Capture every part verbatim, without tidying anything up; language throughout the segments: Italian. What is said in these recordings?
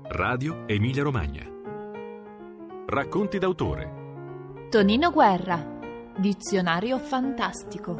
Radio Emilia Romagna. Racconti d'autore. Tonino Guerra, dizionario fantastico.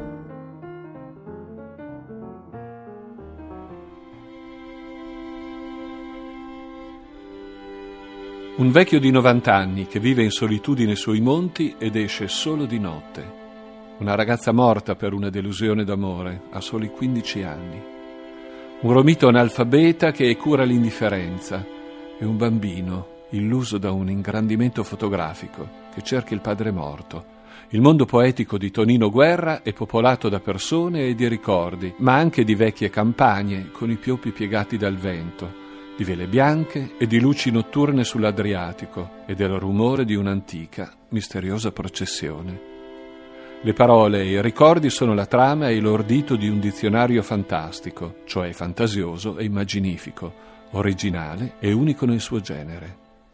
Un vecchio di novanta anni che vive in solitudine sui monti ed esce solo di notte. Una ragazza morta per una delusione d'amore a soli quindici anni. Un romito analfabeta che cura l'indifferenza e un bambino illuso da un ingrandimento fotografico che cerca il padre morto. Il mondo poetico di Tonino Guerra è popolato da persone e di ricordi, ma anche di vecchie campagne con i pioppi piegati dal vento, di vele bianche e di luci notturne sull'Adriatico e del rumore di un'antica, misteriosa processione. Le parole e i ricordi sono la trama e l'ordito di un dizionario fantastico, cioè fantasioso e immaginifico, originale e unico nel suo genere.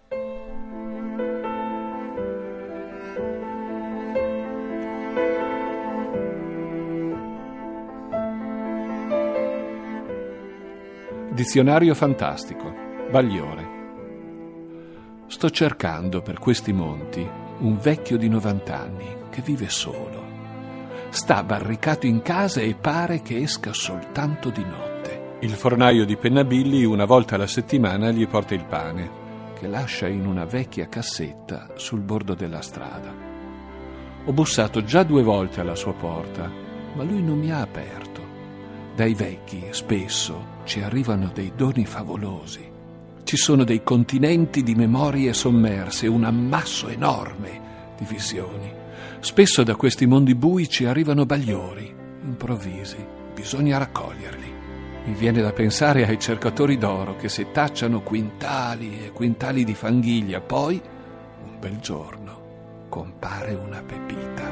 Dizionario fantastico, Bagliore. Sto cercando per questi monti un vecchio di novanta anni che vive solo. Sta barricato in casa e pare che esca soltanto di notte. Il fornaio di Pennabilli una volta alla settimana gli porta il pane, che lascia in una vecchia cassetta sul bordo della strada. Ho bussato già due volte alla sua porta, ma lui non mi ha aperto. Dai vecchi, spesso, ci arrivano dei doni favolosi. Ci sono dei continenti di memorie sommerse, un ammasso enorme di visioni. Spesso da questi mondi bui ci arrivano bagliori, improvvisi, bisogna raccoglierli. Mi viene da pensare ai cercatori d'oro che setacciano quintali e quintali di fanghiglia, poi, un bel giorno, compare una pepita.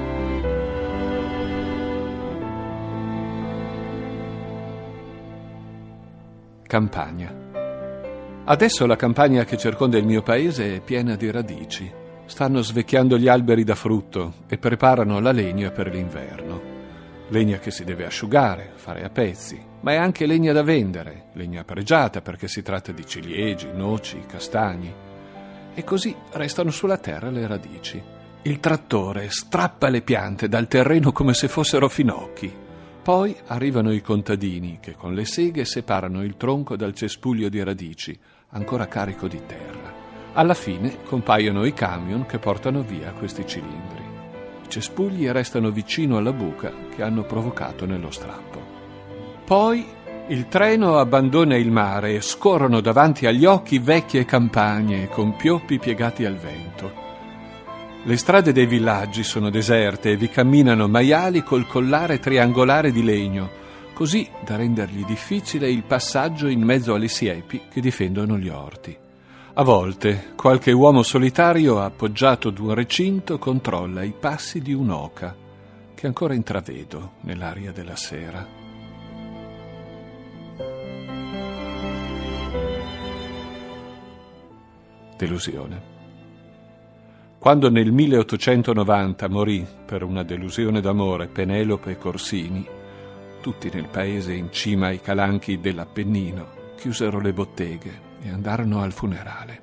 Campagna. Adesso la campagna che circonda il mio paese è piena di radici. Stanno svecchiando gli alberi da frutto e preparano la legna per l'inverno. Legna che si deve asciugare, fare a pezzi, ma è anche legna da vendere, legna pregiata perché si tratta di ciliegi, noci, castagni. E così restano sulla terra le radici. Il trattore strappa le piante dal terreno come se fossero finocchi. Poi arrivano i contadini che con le seghe separano il tronco dal cespuglio di radici, ancora carico di terra. Alla fine compaiono i camion che portano via questi cilindri. I cespugli restano vicino alla buca che hanno provocato nello strappo. Poi il treno abbandona il mare e scorrono davanti agli occhi vecchie campagne con pioppi piegati al vento. Le strade dei villaggi sono deserte e vi camminano maiali col collare triangolare di legno, così da rendergli difficile il passaggio in mezzo alle siepi che difendono gli orti. A volte qualche uomo solitario appoggiato ad un recinto controlla i passi di un'oca che ancora intravedo nell'aria della sera. Delusione. Quando nel milleottocentonovanta morì per una delusione d'amore Penelope Corsini, tutti nel paese in cima ai calanchi dell'Appennino chiusero le botteghe e andarono al funerale.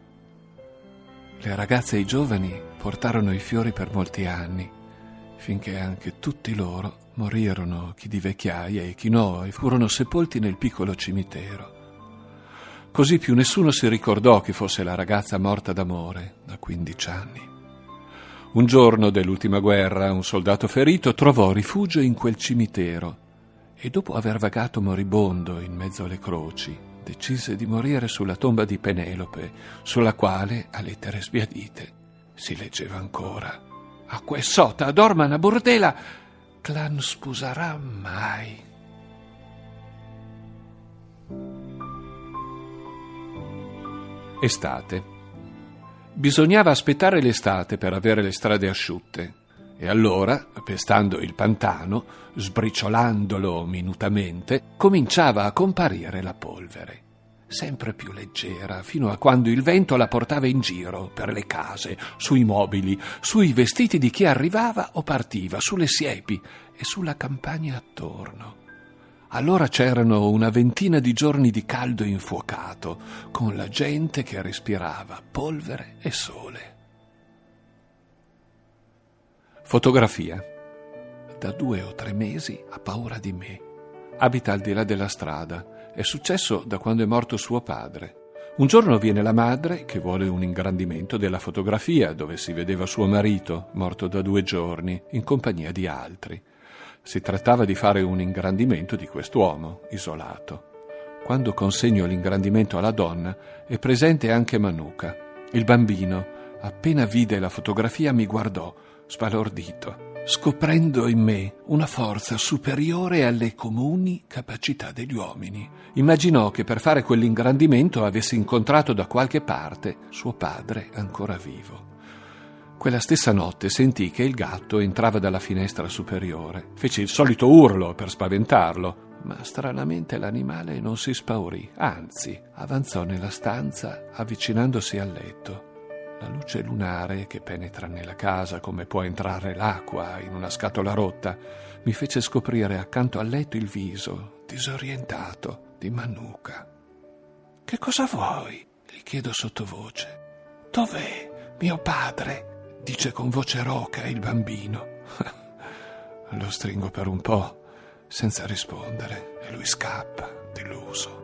Le ragazze e i giovani portarono i fiori per molti anni, finché anche tutti loro morirono, chi di vecchiaia e chi no, e furono sepolti nel piccolo cimitero. Così più nessuno si ricordò chi fosse la ragazza morta d'amore da quindici anni. Un giorno dell'ultima guerra un soldato ferito trovò rifugio in quel cimitero e dopo aver vagato moribondo in mezzo alle croci decise di morire sulla tomba di Penelope, sulla quale, a lettere sbiadite, si leggeva ancora: «Acque sota, dorma una bordela, clan sposarà mai». Estate. Bisognava aspettare l'estate per avere le strade asciutte. E allora, pestando il pantano, sbriciolandolo minutamente, cominciava a comparire la polvere, sempre più leggera, fino a quando il vento la portava in giro per le case, sui mobili, sui vestiti di chi arrivava o partiva, sulle siepi e sulla campagna attorno. Allora c'erano una ventina di giorni di caldo infuocato, con la gente che respirava polvere e sole. Fotografia. Da due o tre mesi ha paura di me. Abita al di là della strada. È successo da quando è morto suo padre. Un giorno viene la madre che vuole un ingrandimento della fotografia dove si vedeva suo marito, morto da due giorni, in compagnia di altri. Si trattava di fare un ingrandimento di quest'uomo, isolato. Quando consegno l'ingrandimento alla donna, è presente anche Manuka. Il bambino, appena vide la fotografia, mi guardò, sbalordito, scoprendo in me una forza superiore alle comuni capacità degli uomini. Immaginò che per fare quell'ingrandimento avesse incontrato da qualche parte suo padre ancora vivo. Quella stessa notte sentì che il gatto entrava dalla finestra superiore. Fece il solito urlo per spaventarlo, ma stranamente l'animale non si spaurì, anzi, avanzò nella stanza avvicinandosi al letto. La luce lunare che penetra nella casa come può entrare l'acqua in una scatola rotta mi fece scoprire accanto al letto il viso, disorientato, di Manuka. «Che cosa vuoi?» gli chiedo sottovoce. «Dov'è mio padre?» dice con voce roca il bambino. Lo stringo per un po' senza rispondere e lui scappa, deluso.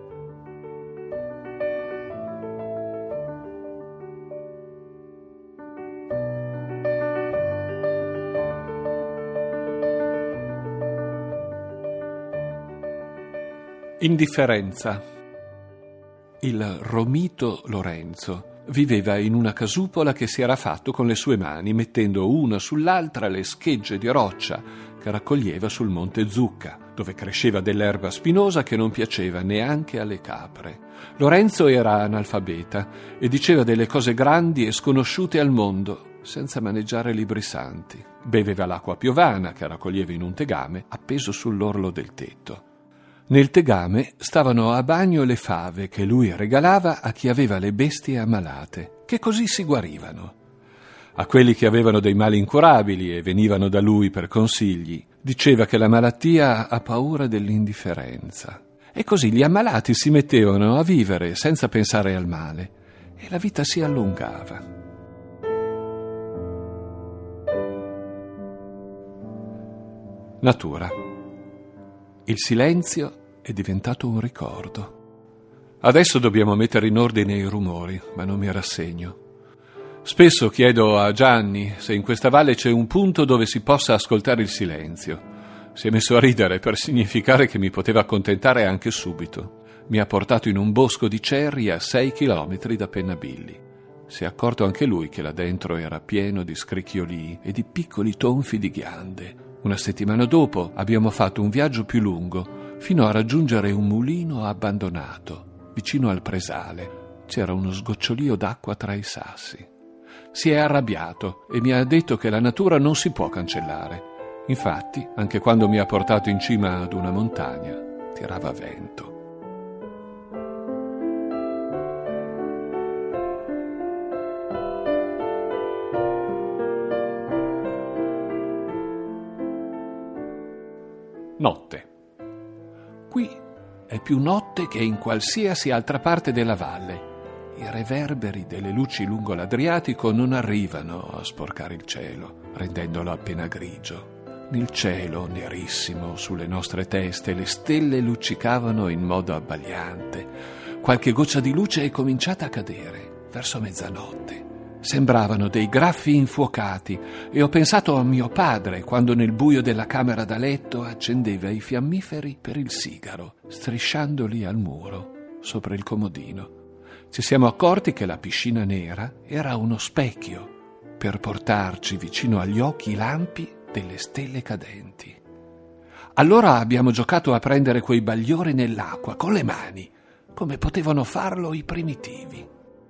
Indifferenza. Il Romito Lorenzo viveva in una casupola che si era fatto con le sue mani, mettendo una sull'altra le schegge di roccia che raccoglieva sul monte Zucca, dove cresceva dell'erba spinosa che non piaceva neanche alle capre. Lorenzo era analfabeta e diceva delle cose grandi e sconosciute al mondo, senza maneggiare libri santi. Beveva l'acqua piovana che raccoglieva in un tegame appeso sull'orlo del tetto. Nel tegame stavano a bagno le fave che lui regalava a chi aveva le bestie ammalate, che così si guarivano. A quelli che avevano dei mali incurabili e venivano da lui per consigli, diceva che la malattia ha paura dell'indifferenza. E così gli ammalati si mettevano a vivere senza pensare al male e la vita si allungava. Natura. Il silenzio è diventato un ricordo. Adesso dobbiamo mettere in ordine i rumori, ma non mi rassegno. Spesso chiedo a Gianni se in questa valle c'è un punto dove si possa ascoltare il silenzio. Si è messo a ridere per significare che mi poteva accontentare anche subito. Mi ha portato in un bosco di cerri a sei chilometri da Pennabilli. Si è accorto anche lui che là dentro era pieno di scricchiolii e di piccoli tonfi di ghiande. Una settimana dopo abbiamo fatto un viaggio più lungo fino a raggiungere un mulino abbandonato vicino al presale. C'era uno sgocciolio d'acqua tra i sassi. Si è arrabbiato e mi ha detto che la natura non si può cancellare. Infatti, anche quando mi ha portato in cima ad una montagna, tirava vento. Notte. Qui è più notte che in qualsiasi altra parte della valle. I reverberi delle luci lungo l'Adriatico non arrivano a sporcare il cielo, rendendolo appena grigio. Nel cielo, nerissimo, sulle nostre teste, le stelle luccicavano in modo abbagliante. Qualche goccia di luce è cominciata a cadere, verso mezzanotte. Sembravano dei graffi infuocati e ho pensato a mio padre quando nel buio della camera da letto accendeva i fiammiferi per il sigaro, strisciandoli al muro, sopra il comodino. Ci siamo accorti che la piscina nera era uno specchio per portarci vicino agli occhi i lampi delle stelle cadenti. Allora abbiamo giocato a prendere quei bagliori nell'acqua con le mani, come potevano farlo i primitivi.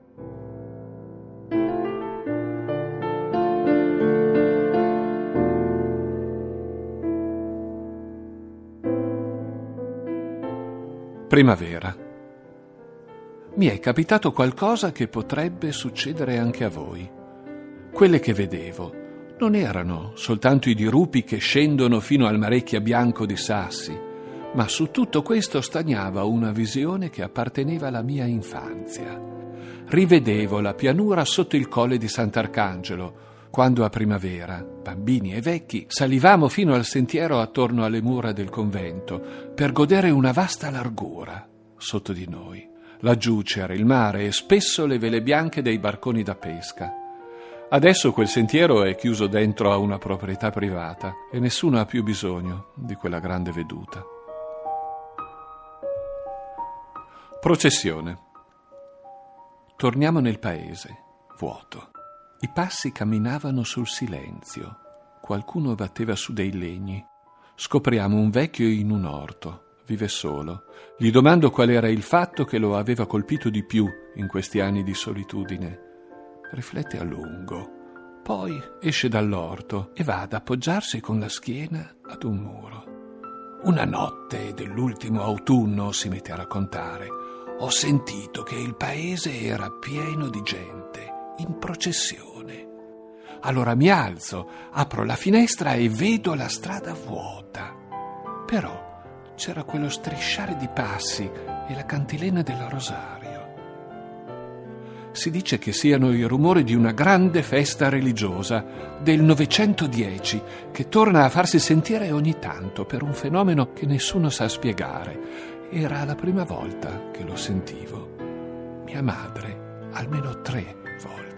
Primavera. Mi è capitato qualcosa che potrebbe succedere anche a voi. Quelle che vedevo non erano soltanto i dirupi che scendono fino al Marecchia bianco di sassi, Ma su tutto questo stagnava una visione che apparteneva alla mia infanzia. Rivedevo la pianura sotto il colle di Sant'Arcangelo, quando a primavera, bambini e vecchi, salivamo fino al sentiero attorno alle mura del convento per godere una vasta largura sotto di noi. Laggiù c'era il mare e spesso le vele bianche dei barconi da pesca. Adesso quel sentiero è chiuso dentro a una proprietà privata e nessuno ha più bisogno di quella grande veduta. Processione. Torniamo nel paese, vuoto. I passi camminavano sul silenzio. Qualcuno batteva su dei legni. Scopriamo un vecchio in un orto. Vive solo. Gli domando qual era il fatto che lo aveva colpito di più in questi anni di solitudine. Riflette a lungo. Poi esce dall'orto e va ad appoggiarsi con la schiena ad un muro. Una notte dell'ultimo autunno, si mette a raccontare, ho sentito che il paese era pieno di gente, in processione. Allora mi alzo, apro la finestra e vedo la strada vuota. Però c'era quello strisciare di passi e la cantilena del rosario. Si dice che siano i rumori di una grande festa religiosa del novecentodieci che torna a farsi sentire ogni tanto per un fenomeno che nessuno sa spiegare. Era la prima volta che lo sentivo. Mia madre almeno tre volte.